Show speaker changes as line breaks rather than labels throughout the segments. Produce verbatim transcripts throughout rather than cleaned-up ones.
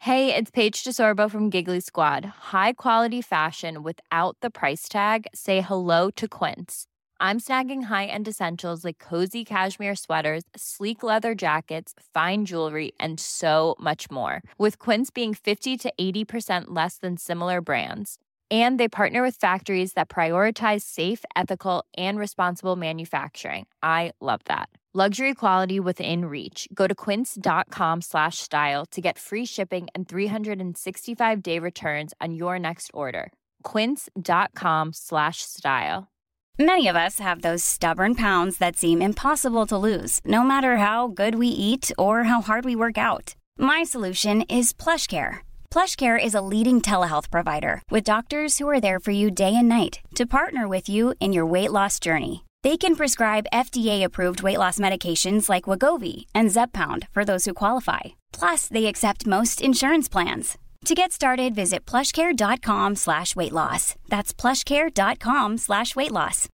Hey, it's Paige DeSorbo from Giggly Squad. High quality fashion without the price tag. Say hello to Quince. I'm snagging high-end essentials like cozy cashmere sweaters, sleek leather jackets, fine jewelry, and so much more. With Quince being fifty to eighty percent less than similar brands. And they partner with factories that prioritize safe, ethical, and responsible manufacturing. I love that. Luxury quality within reach. Go to quince.com slash style to get free shipping and three sixty-five day returns on your next order. Quince.com slash style.
Many of us have those stubborn pounds that seem impossible to lose, no matter how good we eat or how hard we work out. My solution is PlushCare. PlushCare is a leading telehealth provider with doctors who are there for you day and night to partner with you in your weight loss journey. They can prescribe F D A-approved weight loss medications like Wegovy and Zepbound for those who qualify. Plus, they accept most insurance plans. To get started, visit plushcare.com slash weight loss. That's plushcare.com slash weight loss.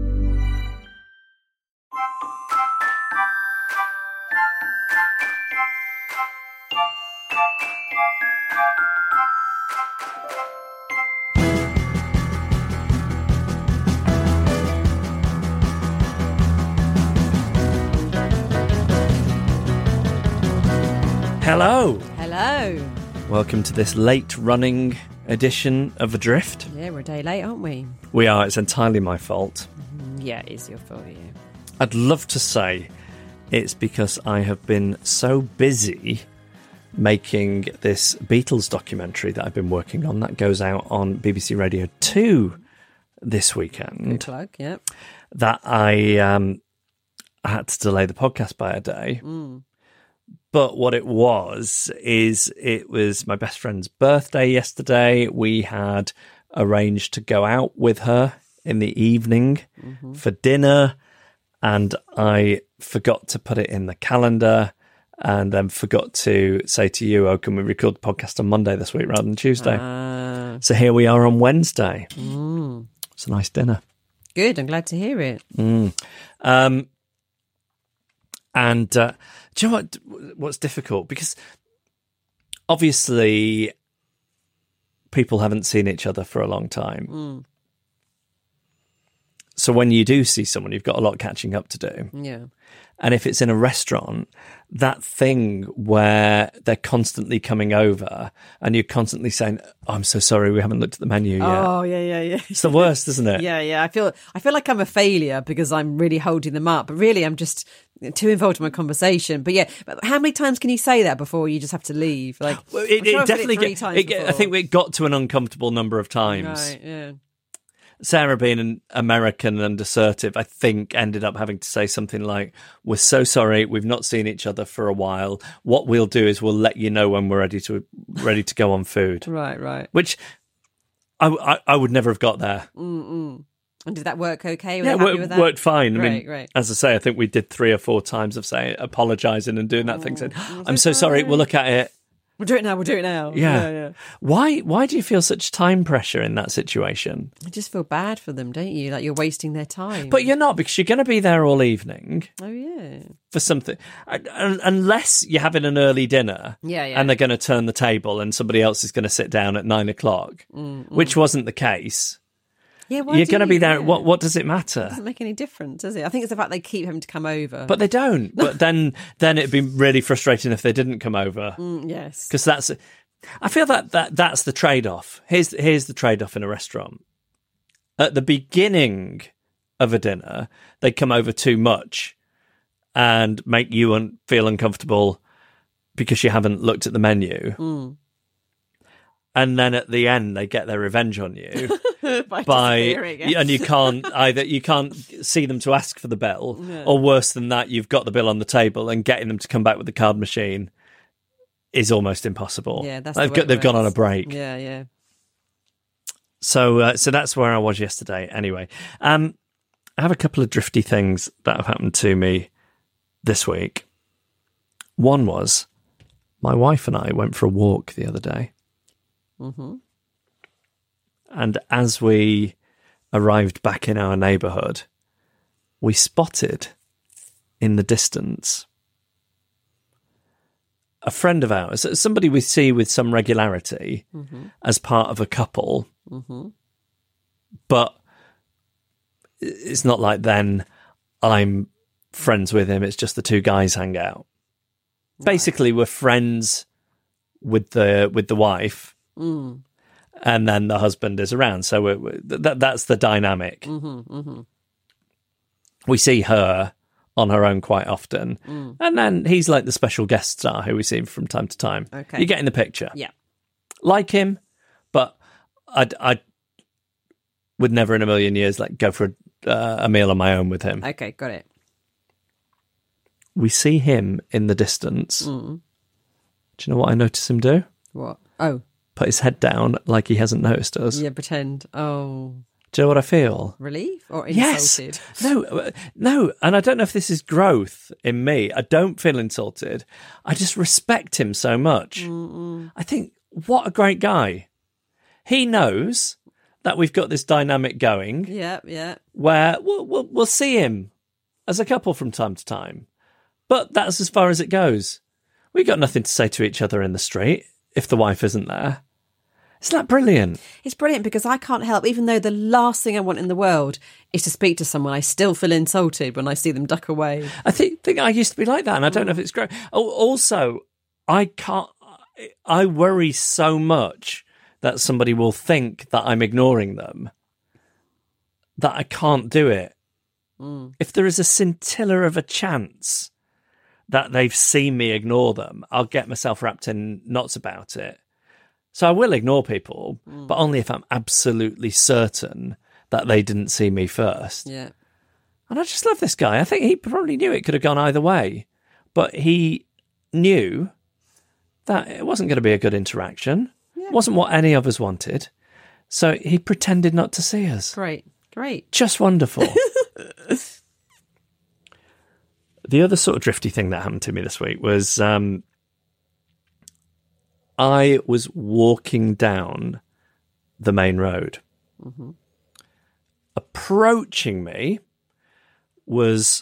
Hello.
Hello.
Welcome to this late-running edition of Adrift.
Yeah, we're a day late, aren't we?
We are. It's entirely my fault.
Mm, yeah, it is your fault, yeah.
I'd love to say it's because I have been so busy making this Beatles documentary that I've been working on. That goes out on B B C Radio two this weekend.
Good plug, yeah.
That I, um, I had to delay the podcast by a day.
Mm.
But what it was, is it was my best friend's birthday yesterday. We had arranged to go out with her in the evening mm-hmm. for dinner, and I forgot to put it in the calendar and then forgot to say to you, oh, can we record the podcast on Monday this week rather than Tuesday? Uh, so here we are on Wednesday.
Mm.
It's a nice dinner.
Good, I'm glad to hear it.
Mm. Um, and... Uh, Do you know what, what's difficult? Because obviously people haven't seen each other for a long time.
Mm.
So when you do see someone, you've got a lot catching up to do.
Yeah.
And if it's in a restaurant, that thing where they're constantly coming over and you're constantly saying, oh, I'm so sorry, we haven't looked at the menu yet.
Oh, yeah, yeah, yeah.
It's the worst, isn't it?
Yeah, yeah. I feel I feel like I'm a failure because I'm really holding them up. But really, I'm just too involved in my conversation. But yeah, but how many times can you say that before you just have to leave? Like,
well, it,
sure
it definitely
it three
get,
times
it get, I think it got to an uncomfortable number of times.
Right, yeah.
Sarah, being an American and assertive, I think ended up having to say something like, we're so sorry, we've not seen each other for a while. What we'll do is we'll let you know when we're ready to ready to go on food.
Right, right.
Which I, I, I would never have got there.
Mm-mm. And did that work okay? Were
yeah,
they happy
it
with that?
worked fine. I
right,
mean,
right.
as I say, I think we did three or four times of saying, apologising and doing that oh, thing, saying, I'm so sorry, we'll look at it.
We'll do it now, we'll do it now.
Yeah.
yeah, yeah.
Why Why do you feel such time pressure in that situation?
I just feel bad for them, don't you? Like you're wasting their time.
But you're not, because you're going to be there all evening.
Oh, yeah.
For something. Unless you're having an early dinner
yeah, yeah.
and they're going to turn the table and somebody else is going to sit down at nine o'clock, mm, mm. which wasn't the case.
Yeah, why
you're going to be there.
Yeah.
What What does it matter?
It doesn't make any difference, does it? I think it's the fact they keep having to come over.
But they don't. But then, then it'd be really frustrating if they didn't come over.
Mm, yes,
because that's. I feel that, that that's the trade-off. Here's here's the trade-off in a restaurant. At the beginning of a dinner, they come over too much and make you un- feel uncomfortable because you haven't looked at the menu.
Mm.
And then at the end, they get their revenge on you
by,
by and you can't either you can't see them to ask for the bill, yeah. or worse than that, you've got the bill on the table and getting them to come back with the card machine is almost impossible.
Yeah, that's
they've
the
got, they've gone on a break.
Yeah, yeah.
So, uh, so that's where I was yesterday. Anyway, um, I have a couple of drifty things that have happened to me this week. One was my wife and I went for a walk the other day.
Mm-hmm.
And as we arrived back in our neighbourhood, we spotted in the distance a friend of ours, somebody we see with some regularity mm-hmm. as part of a couple, mm-hmm. but it's not like then I'm friends with him. It's just the two guys hang out. Right. Basically, we're friends with the with the wife, mm. and then the husband is around. So we're, we're, that that's the dynamic. Mm-hmm, mm-hmm. We see her on her own quite often, mm. and then he's like the special guest star who we see from time to time. Okay, you're getting the picture.
Yeah,
like him, but I I would never in a million years like go for a, uh, a meal on my own with him.
Okay, got it.
We see him in the distance. Mm. Do you know what I notice him do?
What? Oh.
Put his head down like he hasn't noticed us.
Yeah, pretend. Oh.
Do you know what I feel?
Relief or insulted?
Yes. No, no. And I don't know if this is growth in me. I don't feel insulted. I just respect him so much. Mm-mm. I think, what a great guy. He knows that we've got this dynamic going.
Yeah, yeah.
Where we'll, we'll, we'll see him as a couple from time to time. But that's as far as it goes. We got nothing to say to each other in the street if the wife isn't there. Isn't that brilliant?
It's brilliant because I can't help, even though the last thing I want in the world is to speak to someone, I still feel insulted when I see them duck away.
I think, think I used to be like that, and I don't know if it's great. Oh, also, I can't. I worry so much that somebody will think that I'm ignoring them that I can't do it. Mm. If there is a scintilla of a chance that they've seen me ignore them, I'll get myself wrapped in knots about it. So I will ignore people, mm. but only if I'm absolutely certain that they didn't see me first.
Yeah.
And I just love this guy. I think he probably knew it could have gone either way, but he knew that it wasn't going to be a good interaction. Yeah. It wasn't what any of us wanted. So he pretended not to see us.
Great, great.
Just wonderful. The other sort of drifty thing that happened to me this week was um, I was walking down the main road. Mm-hmm. Approaching me was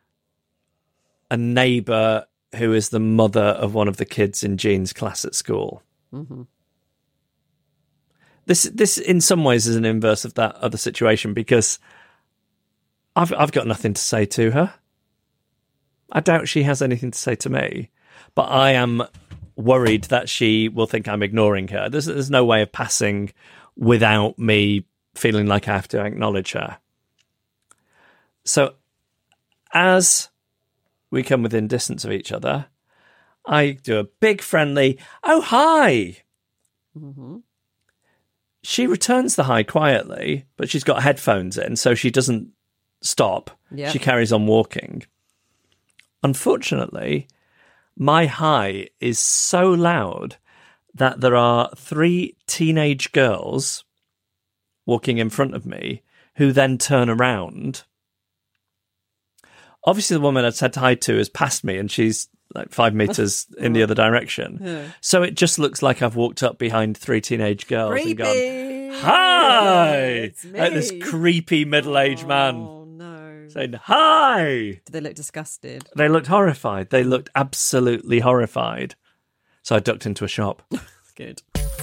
a neighbour who is the mother of one of the kids in Jean's class at school. Mm-hmm. This, this, in some ways, is an inverse of that other situation because I've, I've got nothing to say to her. I doubt she has anything to say to me, but I am worried that she will think I'm ignoring her. There's, there's no way of passing without me feeling like I have to acknowledge her. So as we come within distance of each other, I do a big friendly, oh, hi. Mm-hmm. She returns the hi quietly, but she's got headphones in, so she doesn't stop. Yep. She carries on walking. Unfortunately, my hi is so loud that there are three teenage girls walking in front of me who then turn around. Obviously, the woman I'd said hi to has passed me and she's like five meters in the other direction. Yeah. So it just looks like I've walked up behind three teenage girls
creepy.
and gone, hi! Like this creepy middle-aged oh. man. Saying, hi!
Did they look disgusted?
They looked horrified. They looked absolutely horrified. So I ducked into a shop.
Good.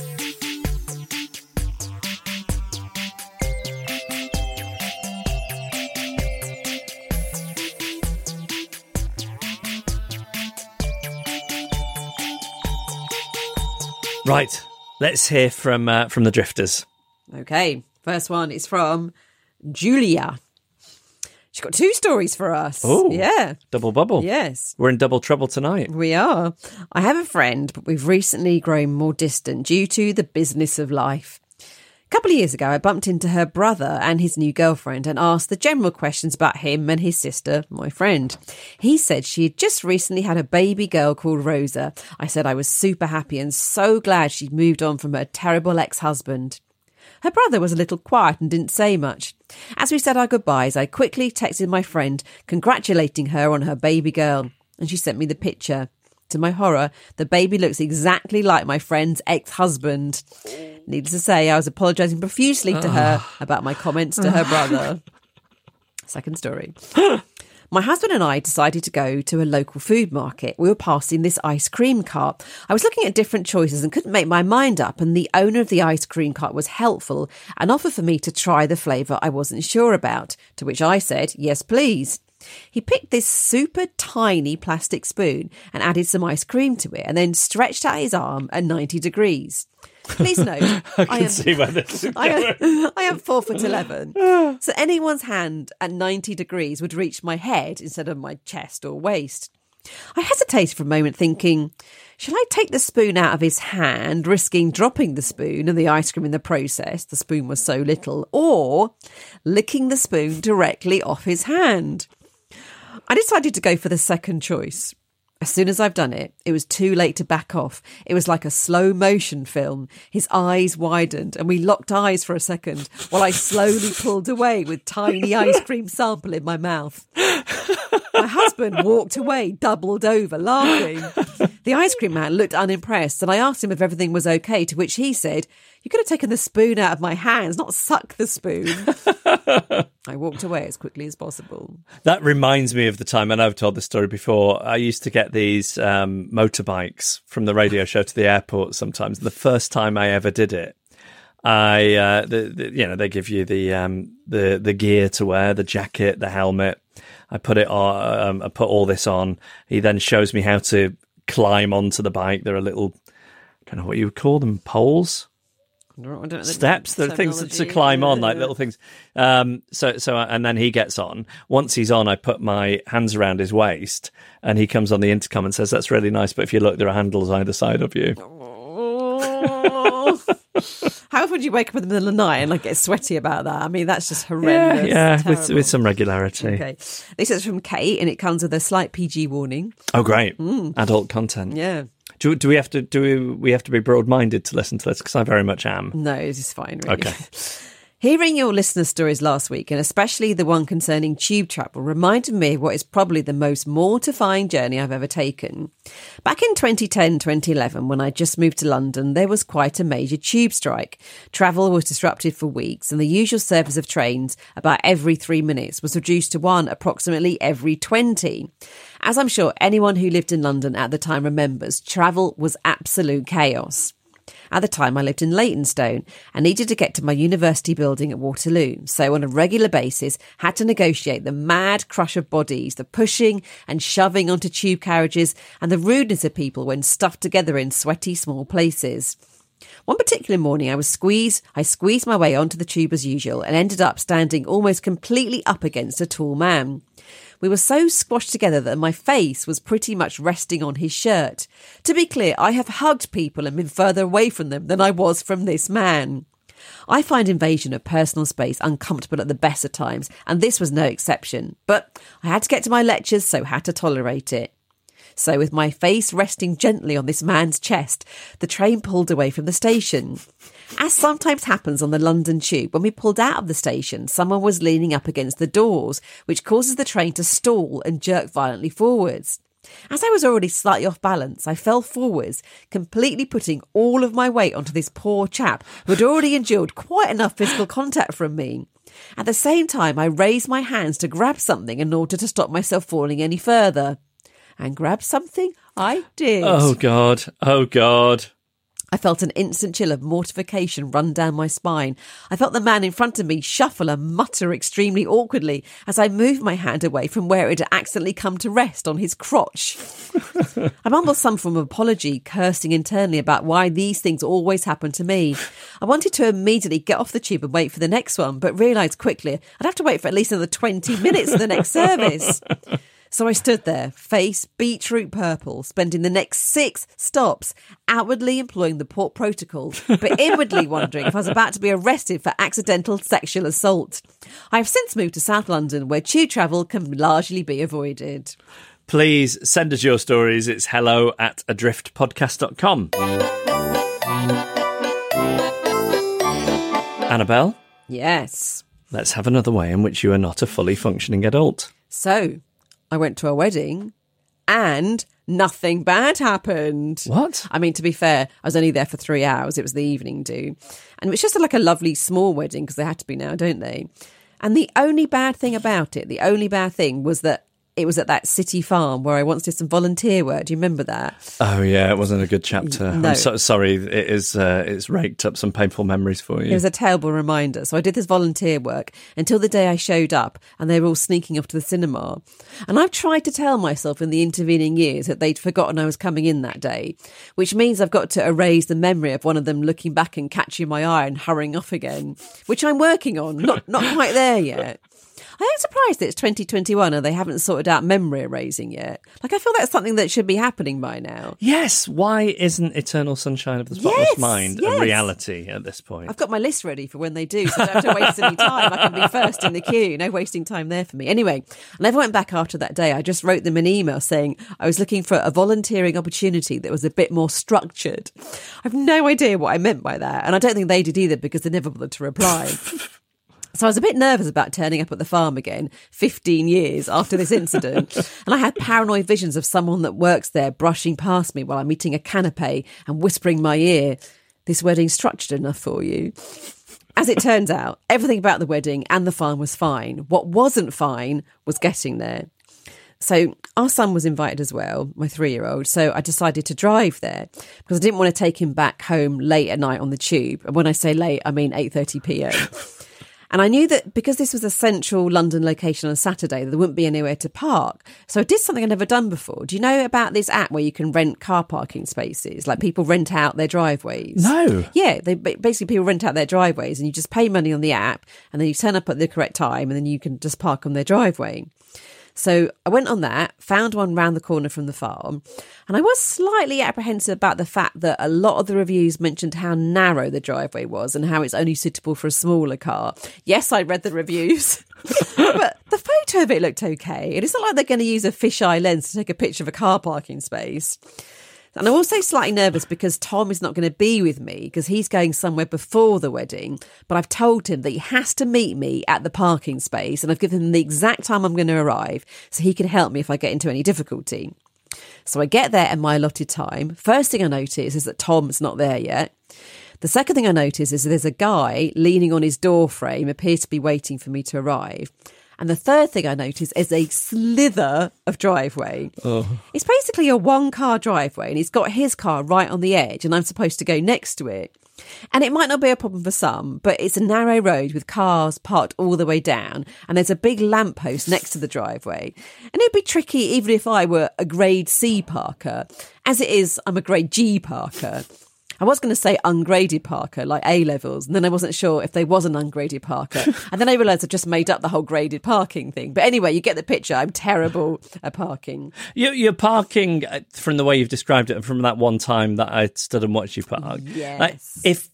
Right. Let's hear from uh, from the drifters.
Okay. First one is from Julia. She's got two stories for us.
Oh,
yeah.
Double bubble.
Yes.
We're in double trouble tonight.
We are. I have a friend, but we've recently grown more distant due to the business of life. A couple of years ago, I bumped into her brother and his new girlfriend and asked the general questions about him and his sister, my friend. He said she had just recently had a baby girl called Rosa. I said I was super happy and so glad she'd moved on from her terrible ex-husband. Her brother was a little quiet and didn't say much. As we said our goodbyes, I quickly texted my friend, congratulating her on her baby girl, and she sent me the picture. To my horror, the baby looks exactly like my friend's ex-husband. Needless to say, I was apologising profusely to her about my comments to her brother. Second story. My husband and I decided to go to a local food market. We were passing this ice cream cart. I was looking at different choices and couldn't make my mind up, and the owner of the ice cream cart was helpful and offered for me to try the flavour I wasn't sure about, to which I said, yes, please. He picked this super tiny plastic spoon and added some ice cream to it and then stretched out his arm at ninety degrees. Please note,
I can
I am,
see where this is
I
going.
am, I am four foot eleven, so anyone's hand at ninety degrees would reach my head instead of my chest or waist. I hesitated for a moment, thinking, shall I take the spoon out of his hand, risking dropping the spoon and the ice cream in the process, the spoon was so little, or licking the spoon directly off his hand? I decided to go for the second choice. As soon as I've done it, it was too late to back off. It was like a slow motion film. His eyes widened and we locked eyes for a second while I slowly pulled away with tiny ice cream sample in my mouth. My husband walked away, doubled over, laughing. The ice cream man looked unimpressed and I asked him if everything was okay, to which he said, you could have taken the spoon out of my hands, not suck the spoon. I walked away as quickly as possible.
That reminds me of the time, and I've told this story before, I used to get these um, motorbikes from the radio show to the airport sometimes. The first time I ever did it, I, uh, the, the, you know, they give you the, um, the, the gear to wear, the jacket, the helmet. I put it on, um, I put all this on. He then shows me how to climb onto the bike. There are little, I don't know what you would call them, poles?
I don't know,
Steps, there are things to climb on, like little things. Um, so, so, and then he gets on. Once he's on, I put my hands around his waist, and he comes on the intercom and says, "That's really nice, but if you look, there are handles either side of you."
Oh. How often do you wake up in the middle of the night and like get sweaty about that? I mean, that's just horrendous.
Yeah, yeah with, with some regularity.
Okay, this is from Kate, and it comes with a slight P G warning.
Oh, great! Mm. Adult content.
Yeah.
Do, do we have to do we, we have to be broad-minded to listen to this? Because I very much am.
No, it is fine, really.
Okay.
Hearing your listener stories last week, and especially the one concerning tube travel, reminded me of what is probably the most mortifying journey I've ever taken. Back in twenty ten, twenty eleven, when I just moved to London, there was quite a major tube strike. Travel was disrupted for weeks, and the usual service of trains, about every three minutes, was reduced to one approximately every twenty. As I'm sure anyone who lived in London at the time remembers, travel was absolute chaos. At the time, I lived in Leytonstone and needed to get to my university building at Waterloo. So on a regular basis, had to negotiate the mad crush of bodies, the pushing and shoving onto tube carriages, and the rudeness of people when stuffed together in sweaty small places. One particular morning, I was squeezed, I squeezed my way onto the tube as usual and ended up standing almost completely up against a tall man. We were so squashed together that my face was pretty much resting on his shirt. To be clear, I have hugged people and been further away from them than I was from this man. I find invasion of personal space uncomfortable at the best of times, and this was no exception. But I had to get to my lectures, so had to tolerate it. So with my face resting gently on this man's chest, the train pulled away from the station. As sometimes happens on the London Tube, when we pulled out of the station, someone was leaning up against the doors, which causes the train to stall and jerk violently forwards. As I was already slightly off balance, I fell forwards, completely putting all of my weight onto this poor chap who had already endured quite enough physical contact from me. At the same time, I raised my hands to grab something in order to stop myself falling any further. And grab something I did.
Oh, God. Oh, God.
I felt an instant chill of mortification run down my spine. I felt the man in front of me shuffle and mutter extremely awkwardly as I moved my hand away from where it had accidentally come to rest on his crotch. I mumbled some form of apology, cursing internally about why these things always happen to me. I wanted to immediately get off the tube and wait for the next one, but realised quickly I'd have to wait for at least another twenty minutes for the next service. So I stood there, face beetroot purple, spending the next six stops outwardly employing the port protocol, but inwardly wondering if I was about to be arrested for accidental sexual assault. I have since moved to South London, where tube travel can largely be avoided.
Please send us your stories. It's hello at adrift podcast dot com. Annabelle?
Yes.
Let's have another way in which you are not a fully functioning adult.
So, I went to a wedding and nothing bad happened.
What?
I mean, to be fair, I was only there for three hours. It was the evening do. And it was just like a lovely small wedding, because they had to be now, don't they? And the only bad thing about it, the only bad thing was that it was at that city farm where I once did some volunteer work. Do you remember that?
Oh, yeah, it wasn't a good chapter.
No.
I'm so sorry. It is, uh, it's raked up some painful memories for you.
It was a terrible reminder. So I did this volunteer work until the day I showed up and they were all sneaking off to the cinema. And I've tried to tell myself in the intervening years that they'd forgotten I was coming in that day, which means I've got to erase the memory of one of them looking back and catching my eye and hurrying off again, which I'm working on. Not, not quite there yet. I am surprised that it's twenty twenty-one and they haven't sorted out memory erasing yet. Like, I feel that's something that should be happening by now.
Yes, why isn't Eternal Sunshine of the Spotless
Yes,
Mind
yes.
a reality at this point?
I've got my list ready for when they do, so I don't have to waste any time. I can be first in the queue. No wasting time there for me. Anyway, I never went back after that day. I just wrote them an email saying I was looking for a volunteering opportunity that was a bit more structured. I've no idea what I meant by that, and I don't think they did either because they never bothered to reply. So I was a bit nervous about turning up at the farm again, fifteen years after this incident. And I had paranoid visions of someone that works there brushing past me while I'm eating a canapé and whispering in my ear, "This wedding's structured enough for you." As it turns out, everything about the wedding and the farm was fine. What wasn't fine was getting there. So our son was invited as well, my three-year-old. So I decided to drive there because I didn't want to take him back home late at night on the tube. And when I say late, I mean eight thirty p.m. And I knew that because this was a central London location on Saturday, there wouldn't be anywhere to park. So I did something I'd never done before. Do you know about this app where you can rent car parking spaces? Like people rent out their driveways.
No.
Yeah, they basically people rent out their driveways and you just pay money on the app and then you turn up at the correct time and then you can just park on their driveway. So I went on that, found one round the corner from the farm, and I was slightly apprehensive about the fact that a lot of the reviews mentioned how narrow the driveway was and how it's only suitable for a smaller car. Yes, I read the reviews, but the photo of it looked okay. And it's not like they're going to use a fisheye lens to take a picture of a car parking space. And I'm also slightly nervous because Tom is not going to be with me because he's going somewhere before the wedding. But I've told him that he has to meet me at the parking space and I've given him the exact time I'm going to arrive so he can help me if I get into any difficulty. So I get there at my allotted time. First thing I notice is that Tom's not there yet. The second thing I notice is that there's a guy leaning on his door frame, appears to be waiting for me to arrive. And the third thing I notice is a slither of driveway. Oh. It's basically a one-car driveway and he's got his car right on the edge and I'm supposed to go next to it. And it might not be a problem for some, but it's a narrow road with cars parked all the way down and there's a big lamppost next to the driveway. And it'd be tricky even if I were a grade C parker. As it is, I'm a grade G parker. I was going to say ungraded parker, like A-levels, and then I wasn't sure if there was an ungraded parker. And then I realised I just made up the whole graded parking thing. But anyway, you get the picture. I'm terrible at parking.
You're, you're parking, from the way you've described it, from that one time that I stood and watched you park.
Yes.
Like, if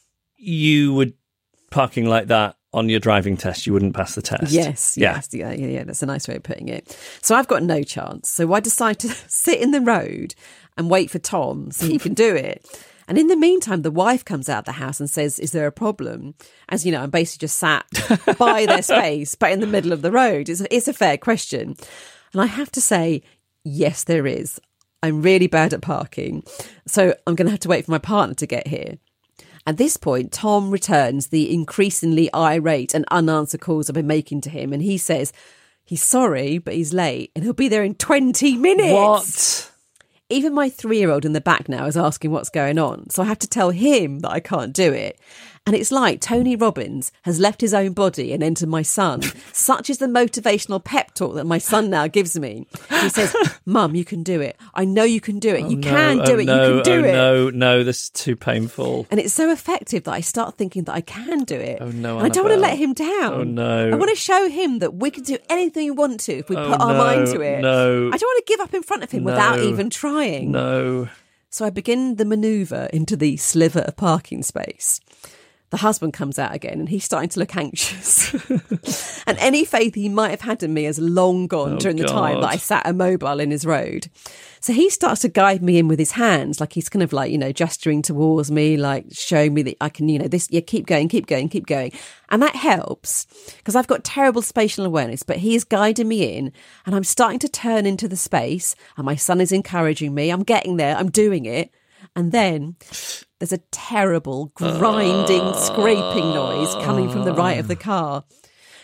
you were parking like that on your driving test, you wouldn't pass the test.
Yes,
yeah.
yes, yeah, yeah, yeah. That's a nice way of putting it. So I've got no chance. So I decide to sit in the road and wait for Tom so he can do it. And in the meantime, the wife comes out of the house and says, "Is there a problem?" As you know, I'm basically just sat by their space, but in the middle of the road. It's, it's a fair question. And I have to say, yes, there is. I'm really bad at parking. So I'm going to have to wait for my partner to get here. At this point, Tom returns the increasingly irate and unanswered calls I've been making to him. And he says he's sorry, but he's late and he'll be there in twenty minutes.
What?
Even my three-year-old in the back now is asking what's going on. So I have to tell him that I can't do it. And it's like Tony Robbins has left his own body and entered my son. Such is the motivational pep talk that my son now gives me. He says, "Mum, you can do it. I know you can do it.
Oh,
you
no.
can do
oh,
it.
No.
You can do
oh,
it."
No, no, this is too painful.
And it's so effective that I start thinking that I can do it.
Oh, no,
and I don't want to
Annabelle.
let him down.
Oh, no.
I want to show him that we can do anything we want to if we
Oh,
put our
no,
mind to it.
no.
I don't want to give up in front of him
No.
without even trying.
No.
So I begin the manoeuvre into the sliver of parking space. The husband comes out again and he's starting to look anxious. And any faith he might have had in me has long gone
Oh,
during the time
God.
that I sat immobile in his road. So he starts to guide me in with his hands, like he's kind of like, you know, gesturing towards me, like showing me that I can, you know, this, yeah, keep going, keep going, keep going. And that helps because I've got terrible spatial awareness, but he is guiding me in and I'm starting to turn into the space and my son is encouraging me. I'm getting there. I'm doing it. And then there's a terrible grinding, scraping noise coming from the right of the car.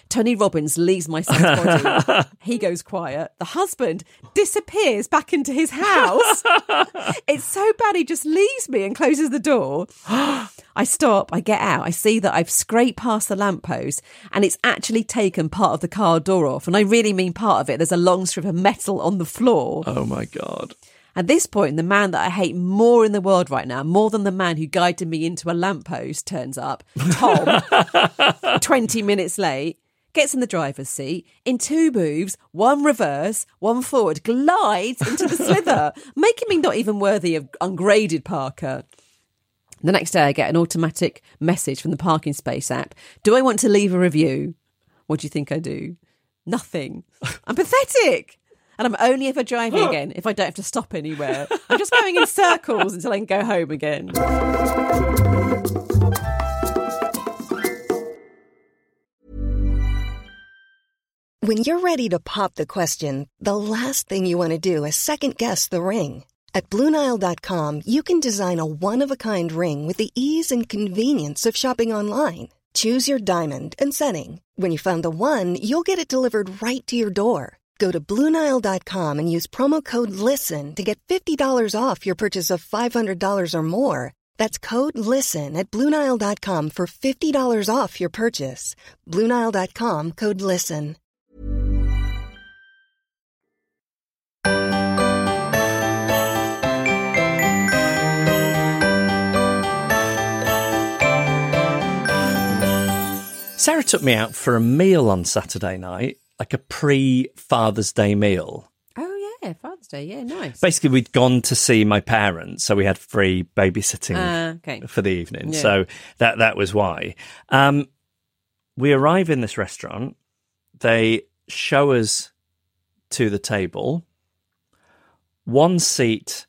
Tony Robbins leaves my son's body. He goes quiet. The husband disappears back into his house. It's so bad, he just leaves me and closes the door. I stop, I get out, I see that I've scraped past the lamppost and it's actually taken part of the car door off. And I really mean part of it. There's a long strip of metal on the floor.
Oh my God.
At this point, the man that I hate more in the world right now, more than the man who guided me into a lamppost, turns up. Tom, twenty minutes late, gets in the driver's seat, in two moves, one reverse, one forward, glides into the slither, making me not even worthy of ungraded Parker. The next day, I get an automatic message from the parking space app. Do I want to leave a review? What do you think I do? Nothing. I'm pathetic. And I'm only ever driving again if I don't have to stop anywhere. I'm just going in circles until I can go home again.
When you're ready to pop the question, the last thing you want to do is second-guess the ring. At Blue Nile dot com, you can design a one-of-a-kind ring with the ease and convenience of shopping online. Choose your diamond and setting. When you find the one, you'll get it delivered right to your door. Go to Blue Nile dot com and use promo code LISTEN to get fifty dollars off your purchase of five hundred dollars or more. That's code LISTEN at Blue Nile dot com for fifty dollars off your purchase. Blue Nile dot com, code LISTEN.
Sarah took me out for a meal on Saturday night. Like a pre-Father's Day meal.
Oh, yeah, Father's Day, yeah, nice.
Basically, we'd gone to see my parents, so we had free babysitting
uh, okay.
for the evening.
Yeah.
So that that was why. Um, we arrive in this restaurant. They show us to the table. One seat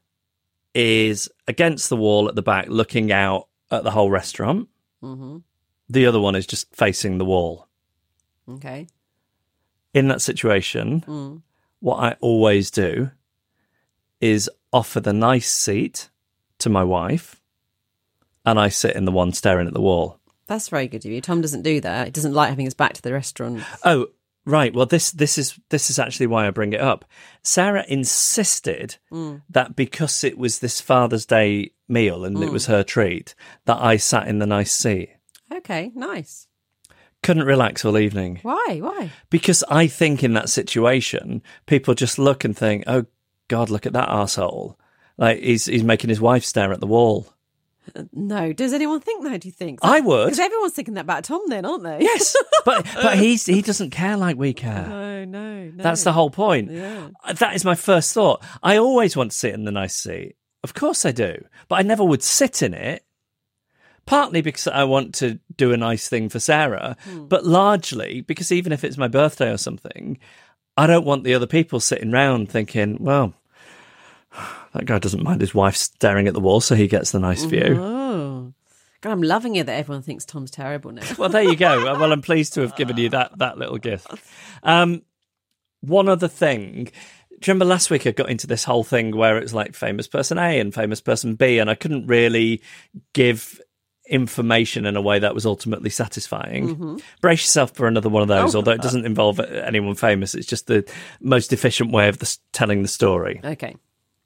is against the wall at the back, looking out at the whole restaurant.
Mm-hmm.
The other one is just facing the wall.
Okay.
In that situation,
mm.
what I always do is offer the nice seat to my wife, and I sit in the one staring at the wall.
That's very good of you. Tom doesn't do that. He doesn't like having us back to the restaurant.
Oh, right. Well, this this is this is actually why I bring it up. Sarah insisted
mm.
that because it was this Father's Day meal and mm. it was her treat, that I sat in the nice seat.
Okay, nice.
Couldn't relax all evening.
Why? Why?
Because I think in that situation, people just look and think, oh, God, look at that arsehole. Like, he's he's making his wife stare at the wall.
Uh, no. Does anyone think that, do you think?
I would.
Because everyone's thinking that about Tom then, aren't they?
Yes. But but he's he doesn't care like we care.
No, no, no.
That's the whole point.
Yeah.
That is my first thought. I always want to sit in the nice seat. Of course I do. But I never would sit in it. Partly because I want to do a nice thing for Sarah, hmm. but largely because even if it's my birthday or something, I don't want the other people sitting round thinking, well, that guy doesn't mind his wife staring at the wall, so he gets the nice view.
Oh. God, I'm loving it that everyone thinks Tom's terrible now.
Well, there you go. Well, I'm pleased to have given you that, that little gift. Um, one other thing. Do you remember last week I got into this whole thing where it's like famous person A and famous person B, and I couldn't really give information in a way that was ultimately satisfying. Mm-hmm. Brace yourself for another one of those, oh, although it doesn't involve anyone famous. It's just the most efficient way of the, telling the story.
Okay.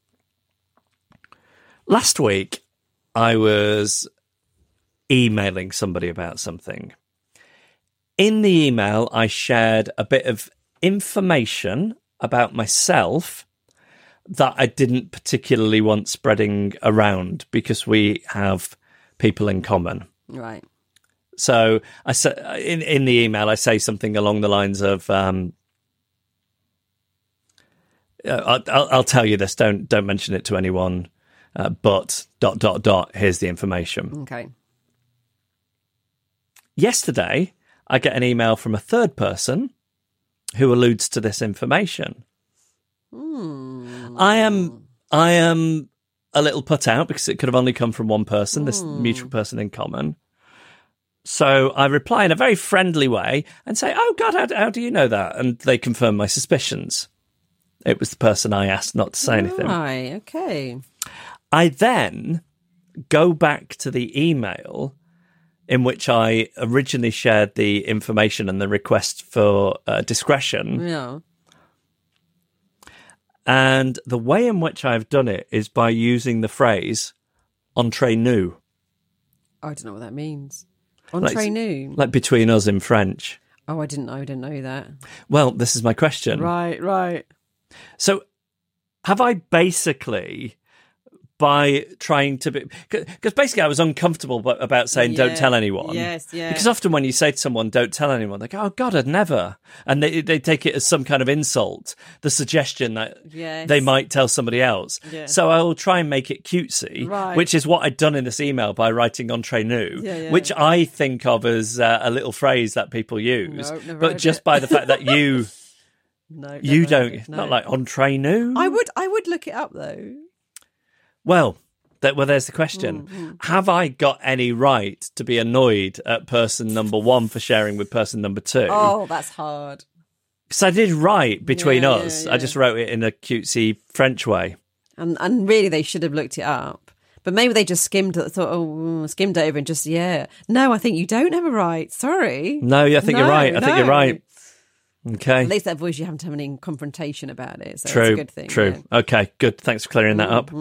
Last week, I was emailing somebody about something. In the email, I shared a bit of information about myself that I didn't particularly want spreading around because we have people in common.
Right.
So I say, in, in the email, I say something along the lines of, um, I'll, I'll, I'll tell you this, don't don't mention it to anyone, uh, but dot, dot, dot, here's the information.
Okay.
Yesterday, I get an email from a third person who alludes to this information.
Mm.
I am, I am a little put out because it could have only come from one person, this mm. mutual person in common. So I reply in a very friendly way and say, oh, God, how, how do you know that? And they confirm my suspicions. It was the person I asked not to say anything.
Right, okay.
I then go back to the email in which I originally shared the information and the request for uh, discretion.
Yeah.
And the way in which I've done it is by using the phrase entre nous.
I don't know what that means. Entre
like,
nous?
Like between us in French.
Oh, I didn't know. I didn't know that.
Well, this is my question.
Right, right.
So have I basically, by trying to be... Because basically I was uncomfortable about saying
Yeah.
don't tell anyone.
Yes, yeah.
Because often when you say to someone, don't tell anyone, they go, oh, God, I'd never. And they they take it as some kind of insult, the suggestion that
Yes.
they might tell somebody else.
Yeah.
So I will try and make it cutesy,
Right.
which is what I'd done in this email by writing entre nous,
Yeah, yeah.
which I think of as uh, a little phrase that people use.
Nope, never
but
heard
just
it.
by the fact that you...
No,
You
never heard
don't,
it, no.
not like entre nous.
I would, I would look it up though.
Well, that, well, there's the question.
Mm-hmm.
Have I got any right to be annoyed at person number one for sharing with person number two?
Oh, that's hard.
Because I did write between
Yeah,
us.
yeah,
I
yeah.
just wrote it in a cutesy French way.
And and really, they should have looked it up. But maybe they just skimmed it, thought, oh, skimmed over and just, yeah. No, I think you don't have a right. Sorry.
No, I think
No,
you're right. I think you're
no.
right. Okay.
At least that voice, you haven't had any confrontation about it. So
True.
it's a good thing.
True.
yeah.
Okay, good. Thanks for clearing that up.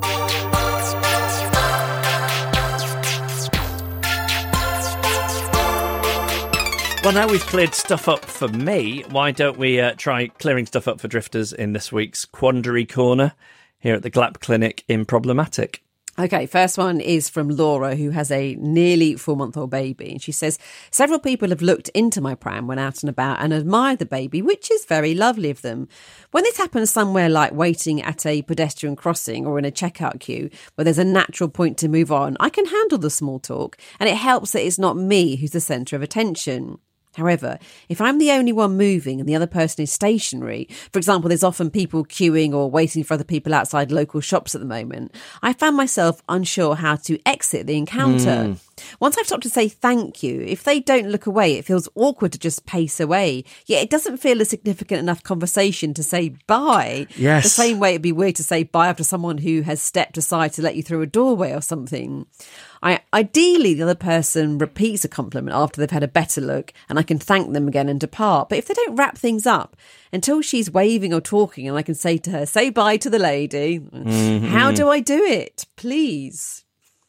Well, now we've cleared stuff up for me, why don't we uh, try clearing stuff up for drifters in this week's Quandary Corner here at the Glap Clinic in Problematic?
Okay, first one is from Laura, who has a nearly four-month-old baby. And she says, several people have looked into my pram when out and about and admired the baby, which is very lovely of them. When this happens somewhere like waiting at a pedestrian crossing or in a checkout queue where there's a natural point to move on, I can handle the small talk, and it helps that it's not me who's the centre of attention. However, if I'm the only one moving and the other person is stationary, for example, there's often people queuing or waiting for other people outside local shops at the moment, I found myself unsure how to exit the encounter. Mm. Once I've stopped to say thank you, if they don't look away, it feels awkward to just pace away. Yet it doesn't feel a significant enough conversation to say bye.
Yes.
The same way it'd be weird to say bye after someone who has stepped aside to let you through a doorway or something. I, ideally, the other person repeats a compliment after they've had a better look and I can thank them again and depart. But if they don't wrap things up until she's waving or talking and I can say to her, say bye to the lady, mm-hmm. How do I do it? Please.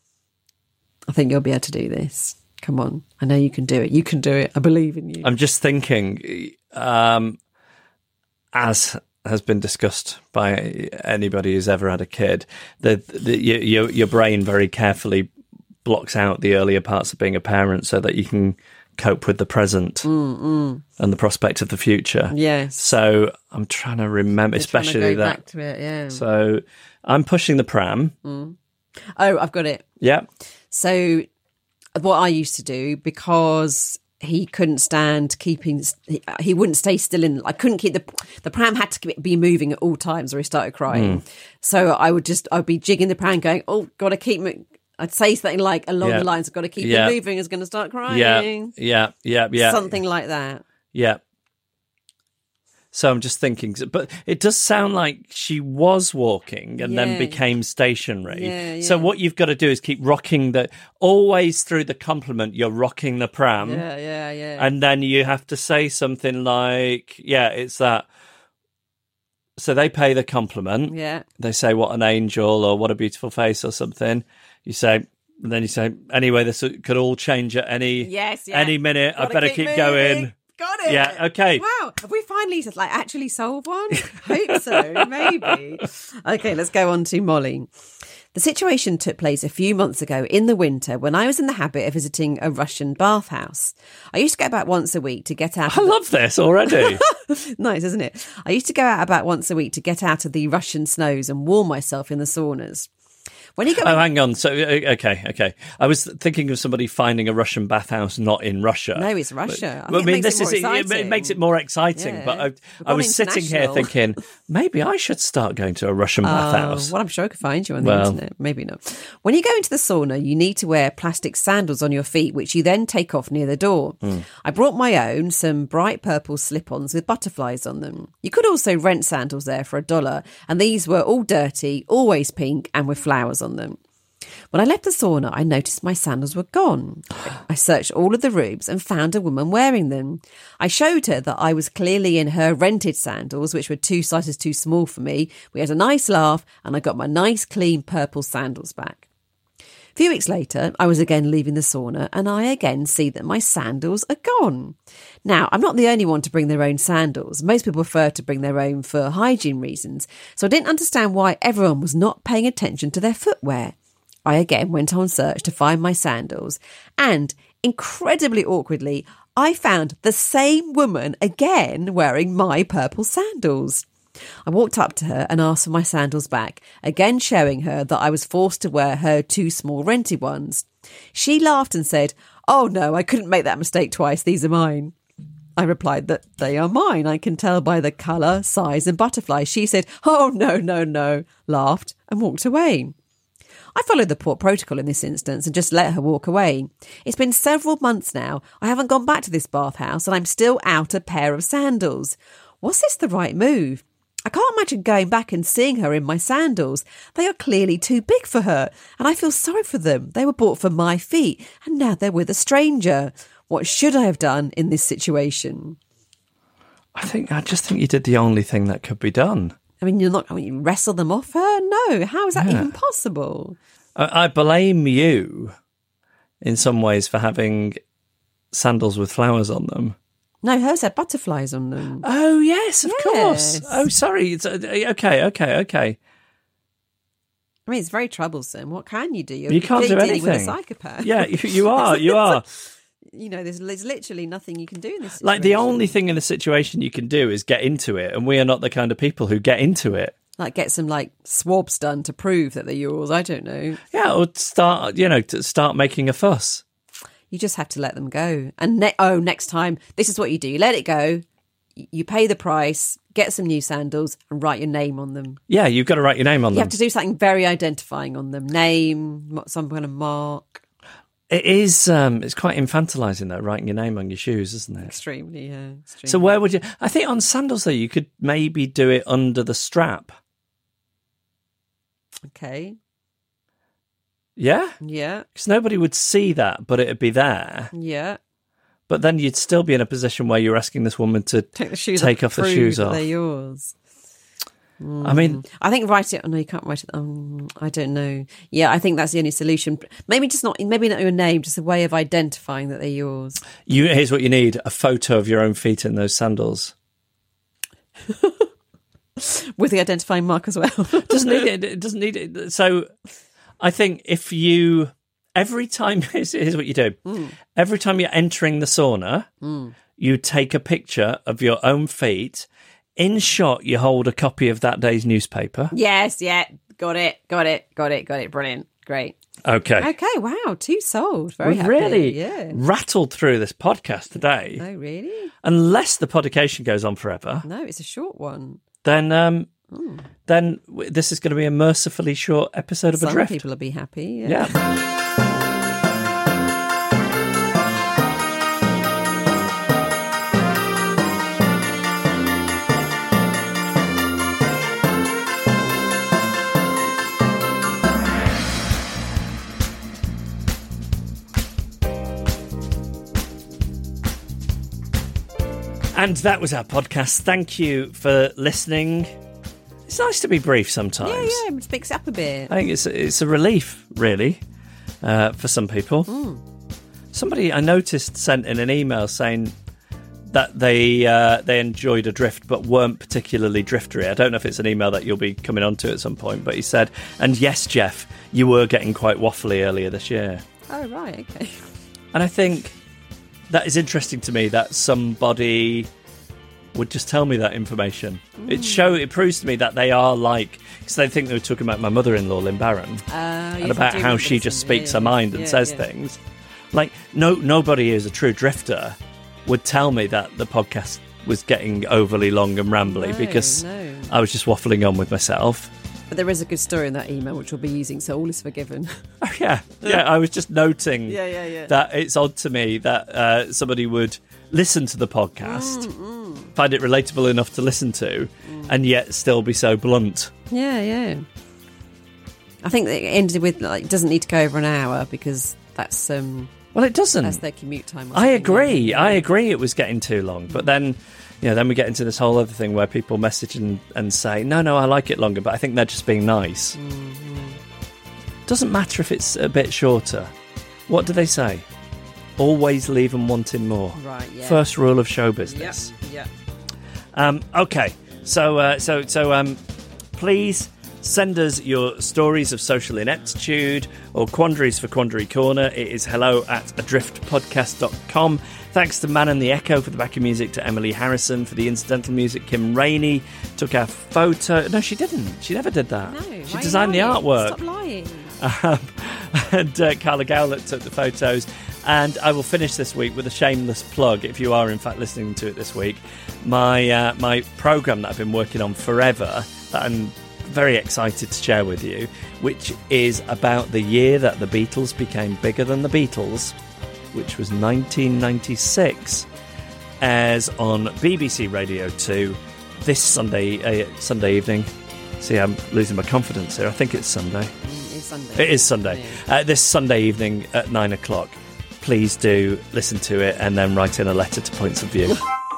I think you'll be able to do this. Come on. I know you can do it. You can do it. I believe in you.
I'm just thinking, um, as has been discussed by anybody who's ever had a kid, that your, your brain very carefully blocks out the earlier parts of being a parent so that you can cope with the present
Mm-mm.
and the prospect of the future.
Yes.
So I'm trying to remember,
You're
especially
trying to go
that.
back to it, yeah.
So I'm pushing the pram.
Mm. Oh, I've got it.
Yeah.
So what I used to do, because he couldn't stand keeping, he, he wouldn't stay still in, I couldn't keep the, the pram had to be moving at all times or he started crying. Mm. So I would just, I'd be jigging the pram going, oh, got to keep it. I'd say something like along
yeah.
the lines of got to keep
yeah.
it moving, is going to start crying.
Yeah, yeah, yeah, yeah.
Something like that.
Yeah. So I'm just thinking, but it does sound like she was walking and
yeah.
then became stationary.
Yeah, yeah.
So what you've got to do is keep rocking the, always through the compliment, you're rocking the pram.
Yeah, yeah, yeah.
And then you have to say something like, yeah, it's that. So they pay the compliment.
Yeah.
They say, what an angel or what a beautiful face or something. You say, and then you say, anyway, this could all change at any,
yes, yeah.
any minute.
Gotta
I better
keep
keep
moving.
going.
Got it.
Yeah, okay.
Wow. Have we finally just like actually solved one? Hope so, maybe. Okay, let's go on to Molly. The situation took place a few months ago in the winter when I was in the habit of visiting a Russian bathhouse. I used to go about once a week to get out.
I
of the-
love this already.
Nice, isn't it? I used to go out about once a week to get out of the Russian snows and warm myself in the saunas. When you go,
oh, hang on. So, okay, okay. I was thinking of somebody finding a Russian bathhouse not in Russia.
No, it's Russia.
But, I,
I
mean,
it
this
makes
is
it, more
it, it makes it more exciting.
Yeah.
But I,
We've
I
gone
was sitting here
international.
thinking maybe I should start going to a Russian bathhouse.
Uh, well, I'm sure I could find you on the
Well.
internet. Maybe not. When you go into the sauna, you need to wear plastic sandals on your feet, which you then take off near the door.
Mm.
I brought my own, some bright purple slip-ons with butterflies on them. You could also rent sandals there for a dollar, and these were all dirty, always pink, and with flowers on them. When I left the sauna, I noticed my sandals were gone. I searched all of the rooms and found a woman wearing them. I showed her that I was clearly in her rented sandals, which were two sizes too small for me. We had a nice laugh and I got my nice clean purple sandals back. A few weeks later, I was again leaving the sauna and I again see that my sandals are gone. Now, I'm not the only one to bring their own sandals. Most people prefer to bring their own for hygiene reasons. So I didn't understand why everyone was not paying attention to their footwear. I again went on search to find my sandals and, incredibly awkwardly, I found the same woman again wearing my purple sandals. I walked up to her and asked for my sandals back, again showing her that I was forced to wear her two small rented ones. She laughed and said, "Oh no, I couldn't make that mistake twice, these are mine." I replied that they are mine, I can tell by the colour, size and butterfly. She said, "Oh no, no, no," laughed and walked away. I followed the port protocol in this instance and just let her walk away. It's been several months now. I haven't gone back to this bathhouse and I'm still out a pair of sandals. Was this the right move? I can't imagine going back and seeing her in my sandals. They are clearly too big for her and I feel sorry for them. They were bought for my feet and now they're with a stranger. What should I have done in this situation?
I think I just think you did the only thing that could be done.
I mean, you're not. I mean, you wrestle them off her? No. How is that
Yeah.
even possible?
I, I blame you in some ways for having sandals with flowers on them.
No, hers had butterflies on them.
Oh yes, of course.
Yes.
Oh, sorry. It's, uh, okay, okay, okay.
I mean, it's very troublesome. What can you do? You're
You can't do
clearly dealing
anything.
with a psychopath.
Yeah, you, you are. You are.
You know, there's, there's literally nothing you can do in this situation.
Like the only thing in the situation you can do is get into it, and we are not the kind of people who get into it.
Like get some like swabs done to prove that they're yours. I don't know.
Yeah, or start, you know, to start making a fuss.
You just have to let them go. And ne- oh, next time, this is what you do. You let it go. y- You pay the price, get some new sandals, and write your name on them.
Yeah, you've got to write your name on
You
them.
have to do something very identifying on them. Name, mo- some kind of mark.
It is. Um, it's quite infantilising, though, writing your name on your shoes, isn't it?
Extremely, yeah. Extremely.
So where would you? I think on sandals, though, you could maybe do it under the strap.
Okay.
Yeah,
Yeah.
because nobody would see that, but it'd be there.
Yeah.
But then you'd still be in a position where you're asking this woman to
Take the shoes
take
off,
off the
prove
shoes
that
off.
They're yours.
I mean,
I think write it. Oh no, you can't write it. Um, I don't know. Yeah, I think that's the only solution. Maybe just not. Maybe not your name. Just a way of identifying that they're yours.
you here's what you need: a photo of your own feet in those sandals.
With the identifying mark as well.
Doesn't need it. It doesn't need it. So, I think if you every time here's, here's what you do:
Mm.
every time you're entering the sauna,
Mm.
you take a picture of your own feet. In shot, you hold a copy of that day's newspaper.
Yes. Yeah. Got it. Got it. Got it. Got it. Brilliant. Great.
Okay.
Okay. Wow. Two sold. Very
We've
happy.
really
Yeah.
rattled through this podcast today.
Oh really?
Unless the podcast goes on forever,
No, it's a short one.
then um, then w- this is going to be a mercifully short episode of
Some
Adrift.
people will be happy. Yeah.
Yeah. And that was our podcast. Thank you for listening. It's nice to be brief sometimes.
Yeah. Yeah. It mix it up a bit.
I think it's it's a relief, really, uh, for some people.
Hmm.
Somebody I noticed sent in an email saying that they uh, they enjoyed Adrift but weren't particularly driftery. I don't know if it's an email that you'll be coming on to at some point, but he said, and yes, Jeff, you were getting quite waffly earlier this year.
Oh right. Okay.
And I think that is interesting to me that somebody would just tell me that information.
Mm.
It show it proves to me that they are like, because they think they were talking about my mother-in-law, Lynn Barron,
Uh,
and
yes,
about
I do
how
remember
she
this
just
one.
speaks
Yeah,
her mind and
yeah,
says
yeah.
things. Like, no, nobody who's a true drifter would tell me that the podcast was getting overly long and rambly
No,
because
no.
I was just waffling on with myself.
But there is a good story in that email which we'll be using, so all is forgiven.
Oh, yeah, yeah. I was just noting
Yeah, yeah, yeah.
that it's odd to me that uh, somebody would listen to the podcast,
Mm,
find it relatable enough to listen to, and yet still be so blunt.
Yeah, yeah. I think that it ended with, like, it doesn't need to go over an hour because that's um
Well, it doesn't.
that's their commute time. or
I
something,
agree.
yeah.
I agree it was getting too long. But then, you know, then we get into this whole other thing where people message and, and say, no, no, I like it longer, but I think they're just being nice.
Mm-hmm.
Doesn't matter if it's a bit shorter. What do they say? Always leave them wanting more.
Right, yeah.
First rule of show business.
Yeah.
Um, okay, so uh, so so um, please send us your stories of social ineptitude or quandaries for Quandary Corner. It is hello at adrift podcast dot com. Thanks to Man and the Echo for the backing music, to Emily Harrison for the incidental music. Kim Rainey took our photo. No, she didn't. She never did that.
No,
she
why are
designed the
you lying?
artwork.
Stop lying.
Um, and uh, Carla Gowlett took the photos. And I will finish this week with a shameless plug, if you are in fact listening to it this week. My uh, my programme that I've been working on forever, that I'm very excited to share with you, which is about the year that the Beatles became bigger than the Beatles, which was nineteen ninety-six, airs on B B C Radio two this Sunday uh, Sunday evening. See, I'm losing my confidence here. I think it's Sunday.
Mm, it's Sunday.
It is Sunday.
Yeah.
Uh, this Sunday evening at nine o'clock. Please do listen to it and then write in a letter to Points of View.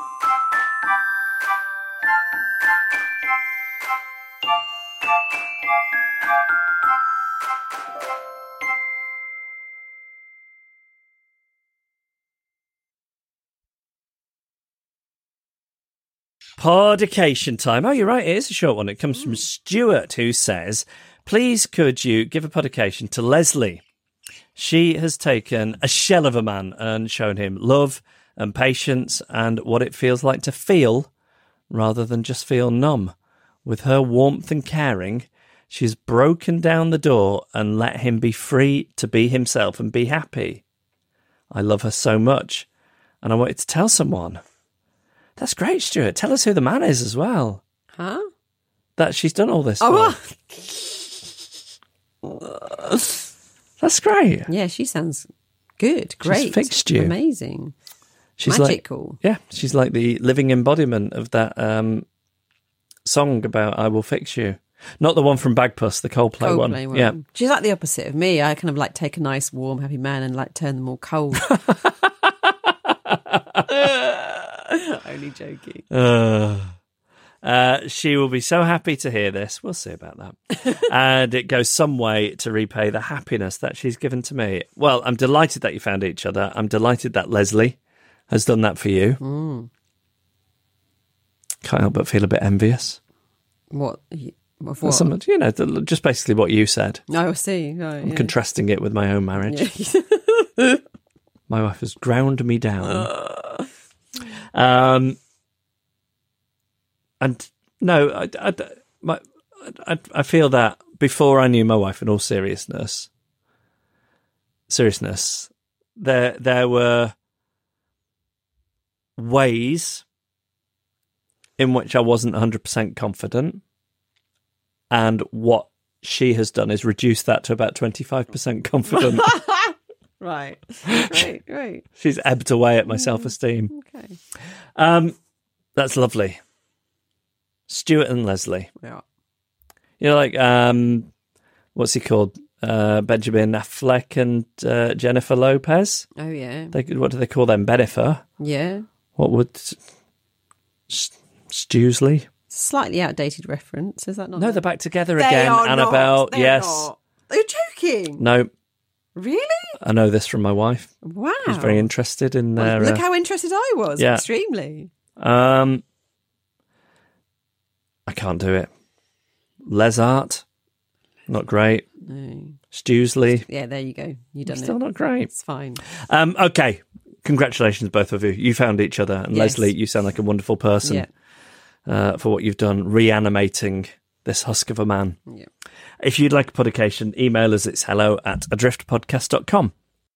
Podication time. Oh, you're right. It is a short one. It comes from Stuart, who says, please could you give a podication to Leslie? She has taken a shell of a man and shown him love and patience and what it feels like to feel rather than just feel numb. With her warmth and caring, she's broken down the door and let him be free to be himself and be happy. I love her so much, and I wanted to tell someone. That's great, Stuart. Tell us who the man is as well.
Huh?
That she's done all this
Oh,
for. That's great.
yeah, she sounds good. Great.
fixed you.
Amazing.
She's
Magical.
like, yeah, she's like the living embodiment of that um, song about I Will Fix You. Not the one from Bagpuss, the Coldplay,
Coldplay
one.
one.
Yeah.
She's like the opposite of me. I kind of like take a nice, warm, happy man and like turn them all cold. Only joking.
Uh, uh, she will be so happy to hear this. We'll see about that. And it goes some way to repay the happiness that she's given to me. Well, I'm delighted that you found each other. I'm delighted that Leslie has done that for you.
Mm.
Can't help but feel a bit envious.
What? Of
Or
what?
some- you know, the- just basically what you said.
Oh, I see. Right,
I'm
yeah.
contrasting it with my own marriage.
Yeah.
My wife has ground me down. Um, and no, I, I, my, I, I feel that before I knew my wife, in all seriousness, seriousness, there there were ways in which I wasn't one hundred percent confident, and what she has done is reduce that to about twenty-five percent confident.
Right. Right, right.
She's ebbed away at my self-esteem.
Okay.
Um, that's lovely. Stuart and Leslie.
Yeah.
You know, like, um, what's he called? Uh, Benjamin Affleck and uh, Jennifer Lopez.
Oh, yeah.
They, what do they call them? Bennifer?
Yeah.
What would... S- Stewsley?
Slightly outdated reference, is that not?
No, they're back together
They
again.
are
Annabelle,
not. They're
yes.
not. You're joking.
No,
Really?
I know this from my wife.
Wow.
She's very interested in
Well,
their...
look
uh,
how interested I was.
yeah.
Extremely.
Um, I can't do it. Les Art, not great.
No.
Stewsley,
Yeah, there you go. You done
still
it.
not great.
It's fine.
Um, okay, congratulations, both of you. You found each other, and
Yes.
Leslie, you sound like a wonderful person
Yeah.
uh, for what you've done, reanimating this husk of a man.
Yeah.
If you'd like a publication, email us. It's hello at adrift podcast dot com.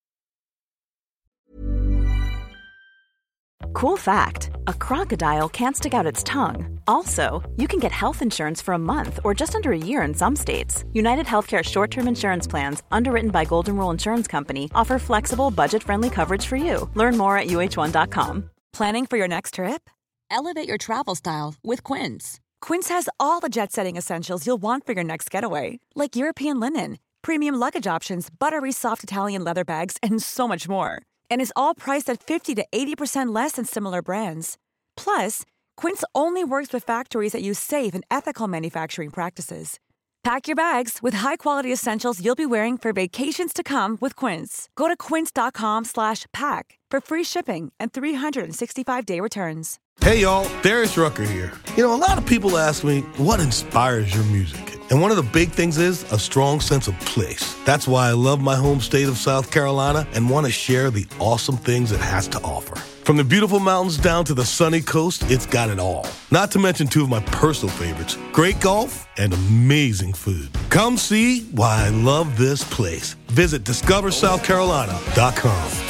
Cool fact, a crocodile can't stick out its tongue. Also, you can get health insurance for a month or just under a year in some states. United Healthcare short-term insurance plans, underwritten by Golden Rule Insurance Company, offer flexible, budget-friendly coverage for you. Learn more at U H one dot com.
Planning for your next trip? Elevate your travel style with Quince.
Quince has all the jet-setting essentials you'll want for your next getaway, like European linen, premium luggage options, buttery soft Italian leather bags, and so much more. And is all priced at fifty to eighty percent less than similar brands. Plus, Quince only works with factories that use safe and ethical manufacturing practices. Pack your bags with high-quality essentials you'll be wearing for vacations to come with Quince. Go to quince.com slash pack for free shipping and three sixty-five day returns.
Hey, y'all, Darius Rucker here. You know, a lot of people ask me, what inspires your music? And one of the big things is a strong sense of place. That's why I love my home state of South Carolina and want to share the awesome things it has to offer. From the beautiful mountains down to the sunny coast, it's got it all. Not to mention two of my personal favorites, great golf and amazing food. Come see why I love this place. Visit discover south carolina dot com.